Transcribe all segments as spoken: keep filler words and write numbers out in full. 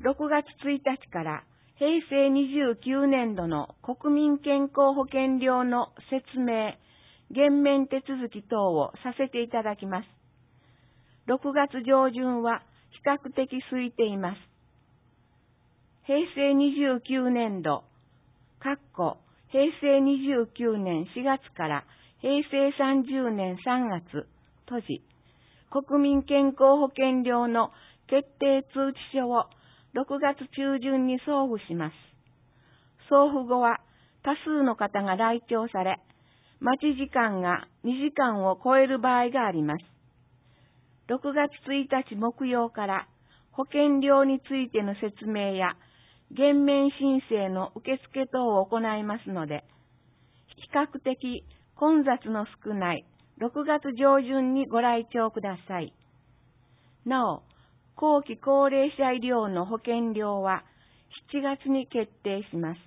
ろくがつついたちからへいせいにじゅうきゅうねんどの国民健康保険料の説明、減免手続き等をさせていただきます。ろくがつ上旬は比較的空いています。へいせいにじゅうきゅうねんど、かっこへいせいにじゅうきゅうねんしがつからへいせいさんじゅうねんさんがつ閉じ、国民健康保険料の決定通知書をろくがつ中旬に送付します。送付後は多数の方が来庁され、待ち時間がにじかんを超える場合があります。ろくがつついたち木曜から保険料についての説明や減免申請の受付等を行いますので、比較的混雑の少ないろくがつ上旬にご来庁ください。なお、後期高齢者医療の保険料はしちがつに決定します。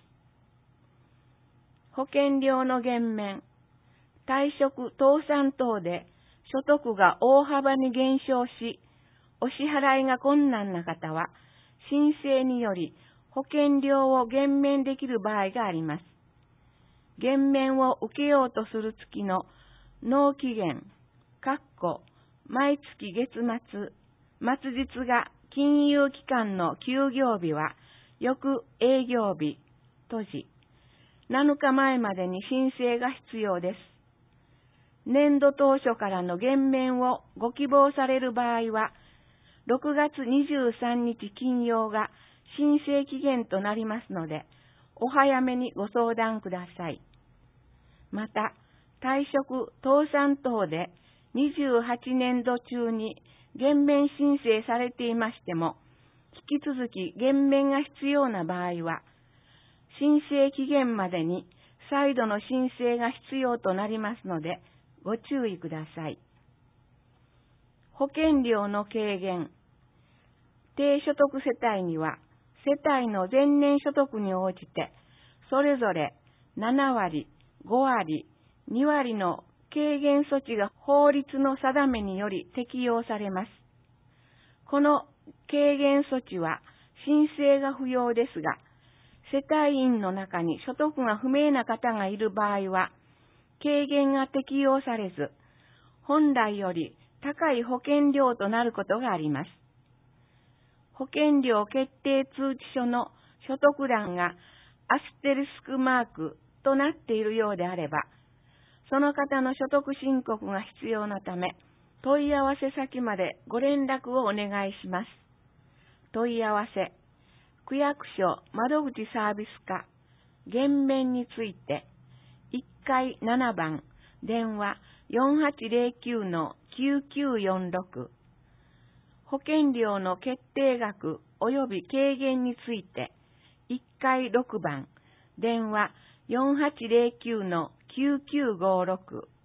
保険料の減免、退職・倒産等で所得が大幅に減少し、お支払いが困難な方は、申請により保険料を減免できる場合があります。減免を受けようとする月の納期限、かっこ毎月月末、末日が金融機関の休業日は翌営業日、閉じ、なのかまえまでに申請が必要です。年度当初からの減免をご希望される場合は、ろくがつにじゅうさんにち金曜が申請期限となりますので、お早めにご相談ください。また、退職・倒産等でにじゅうはちねんど中に減免申請されていましても、引き続き減免が必要な場合は、申請期限までに再度の申請が必要となりますので、ご注意ください。保険料の軽減。低所得世帯には、世帯の前年所得に応じて、それぞれななわり、ごわり、にわりの軽減措置が法律の定めにより適用されます。この軽減措置は申請が不要ですが、世帯員の中に所得が不明な方がいる場合は、軽減が適用されず、本来より高い保険料となることがあります。保険料決定通知書の所得欄がアステリスクマークとなっているようであれば、その方の所得申告が必要なため、問い合わせ先までご連絡をお願いします。問い合わせ、区役所窓口サービス課、減免について、いっかいななばん、電話 よんはちぜろきゅうのきゅうきゅうよんろく、保険料の決定額及び軽減について、いっかいろくばん、電話 よんはちぜろきゅうのきゅうきゅうごろく、